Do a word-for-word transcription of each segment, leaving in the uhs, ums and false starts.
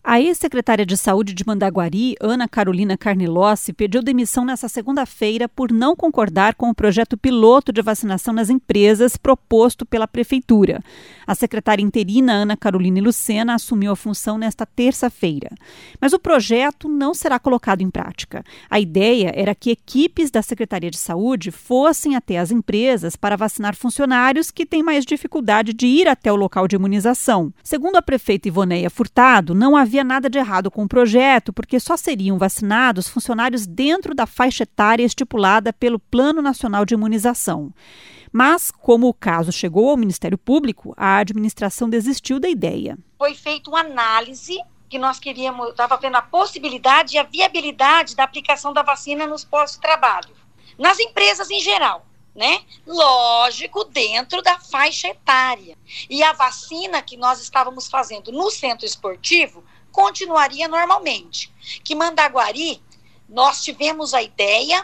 A ex-secretária de Saúde de Mandaguari, Ana Carolina Carnilossi, pediu demissão nesta segunda-feira por não concordar com o projeto piloto de vacinação nas empresas proposto pela Prefeitura. A secretária interina, Ana Carolina Lucena, assumiu a função nesta terça-feira. Mas o projeto não será colocado em prática. A ideia era que equipes da Secretaria de Saúde fossem até as empresas para vacinar funcionários que têm mais dificuldade de ir até o local de imunização. Segundo a prefeita Ivoneia Furtado, não havia nada de errado com o projeto, porque só seriam vacinados funcionários dentro da faixa etária estipulada pelo Plano Nacional de Imunização. Mas, como o caso chegou ao Ministério Público, a administração desistiu da ideia. Foi feita uma análise que nós queríamos, estava vendo a possibilidade e a viabilidade da aplicação da vacina nos postos de trabalho, nas empresas em geral, né? Lógico, dentro da faixa etária. E a vacina que nós estávamos fazendo no centro esportivo continuaria normalmente. Que Mandaguari, nós tivemos a ideia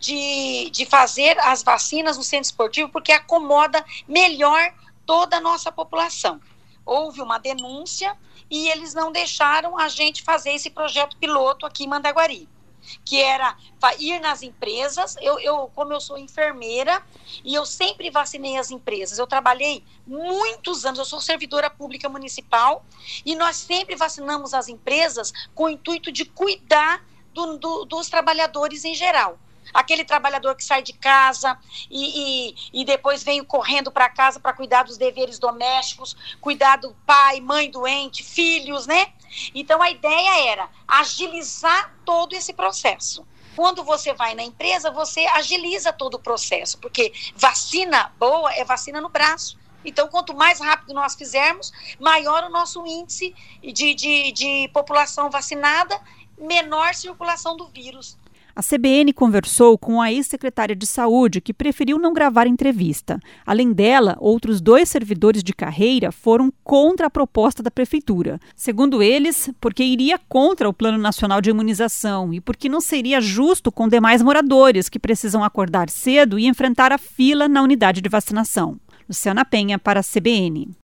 de, de fazer as vacinas no centro esportivo porque acomoda melhor toda a nossa população. Houve uma denúncia e eles não deixaram a gente fazer esse projeto piloto aqui em Mandaguari, que era ir nas empresas. Eu, eu, como eu sou enfermeira e eu sempre vacinei as empresas, eu trabalhei muitos anos, eu sou servidora pública municipal e nós sempre vacinamos as empresas com o intuito de cuidar do, do, dos trabalhadores em geral. Aquele trabalhador que sai de casa e, e, e depois vem correndo para casa para cuidar dos deveres domésticos, cuidar do pai, mãe doente, filhos, né? Então, a ideia era agilizar todo esse processo. Quando você vai na empresa, você agiliza todo o processo, porque vacina boa é vacina no braço. Então, quanto mais rápido nós fizermos, maior o nosso índice de, de, de população vacinada, menor circulação do vírus. A C B N conversou com a ex-secretária de Saúde, que preferiu não gravar entrevista. Além dela, outros dois servidores de carreira foram contra a proposta da Prefeitura. Segundo eles, porque iria contra o Plano Nacional de Imunização e porque não seria justo com demais moradores que precisam acordar cedo e enfrentar a fila na unidade de vacinação. Luciana Penha, para a C B N.